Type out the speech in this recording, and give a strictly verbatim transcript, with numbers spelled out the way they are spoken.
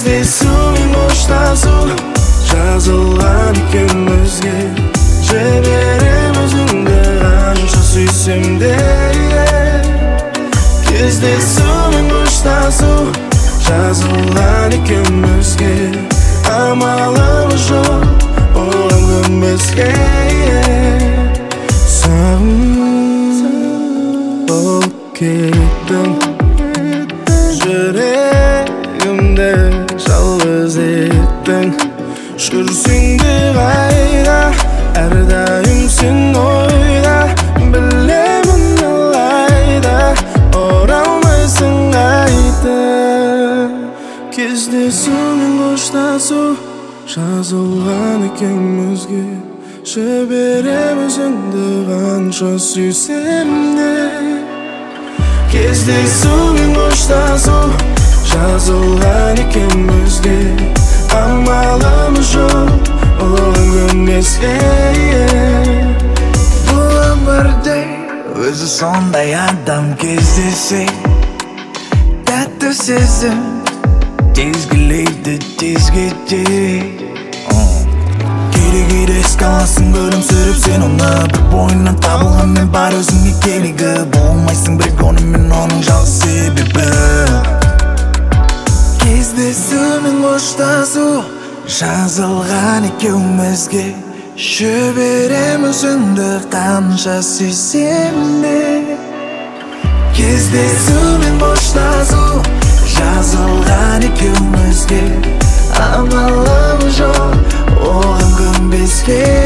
Кездесумен қоштасу жазылған екеумізге. Жіберем өзіңді қанша сүйсем де. Кездесумен қоштасу жазылған екеумізге. Амалымыз жоқ оған көнбеске. Сағым болып кеттің, жүрегімді жалғыз еттің. Жүрсің де қайда, әрдайым сен ойда. Білемін алайда оралмайсың қайта. Кездесумен қоштасу жазылған екеумізге. Жіберем өзіңді қанша сүйсем де. Кездесумен қоштасу жазылған екеумізге. Амалымыз жоқ оған көнбеске. Бұл өмірде өзі сондай адам кездесе. Тәтті сезім тезгілейді тез кетеді. Кейде-кейде еске аласың күлімсіреп сен оны. Бір бойынан табылған мен бар өзіңе керегі. Болмайсың бірге онымен оның жалғыз себебі. Кездесумен қоштасу жазылған екеумізге. Жіберем өзіңді қанша сүйсем де. Кездесумен қоштасу жазылған екеумізге. Амалымыз жоқ оған көнбеске.